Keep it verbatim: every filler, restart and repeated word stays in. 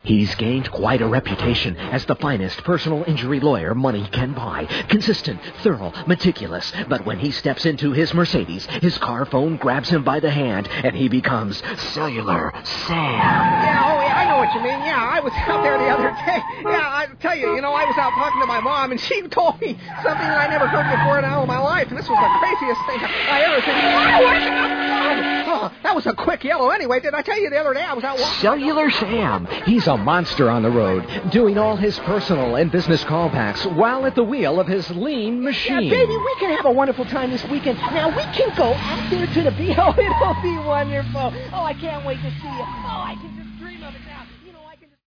He's gained quite a reputation as the finest personal injury lawyer money can buy. Consistent, thorough, meticulous. But when he steps into his Mercedes, his car phone grabs him by the hand, and he becomes Cellular Sam. Yeah, oh, yeah, I know what you mean. Yeah, I was out there the other day. Yeah, I tell you, you know, I was out talking to my mom, and she told me something that I never heard before in all of my life, and this was the craziest thing I ever seen. Oh, that was a quick yellow. Anyway, did I tell you the other day I was out walking? Cellular Sam. He's a monster on the road, doing all his personal and business callbacks while at the wheel of his lean machine. Yeah, baby, we can have a wonderful time this weekend. Now, we can go out there to the V O. It'll be wonderful. Oh, I can't wait to see you. Oh, I can...